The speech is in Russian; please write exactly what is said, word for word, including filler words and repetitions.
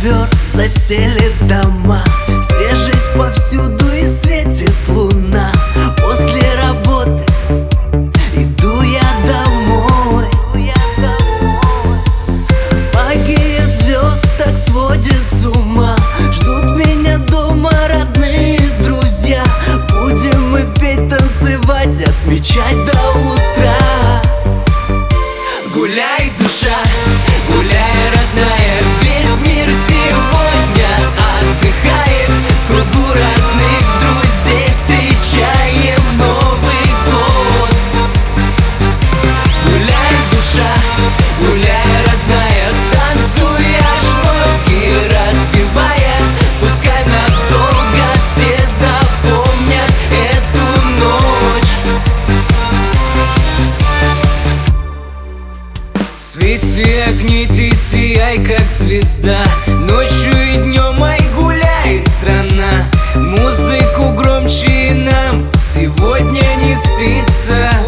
ковер застелит дома, свежесть повсюду и светит луна. После работы иду я домой, магия звезд так сводит с ума. Ждут меня дома родные друзья. Будем мы петь, танцевать, отмечать до утра. Гуляй, душа, гуляй, родная, весь мир сегодня отдыхает. В кругу родных друзей встречаем Новый год. Гуляй, душа, гуляй, родная, танцуй аж ноги разбивая. Пускай надолго все запомнят эту ночь. В свете огней ты сияй, как звезда. Ночью и днем, ай, гуляет страна. Музыку громче, нам сегодня не спится.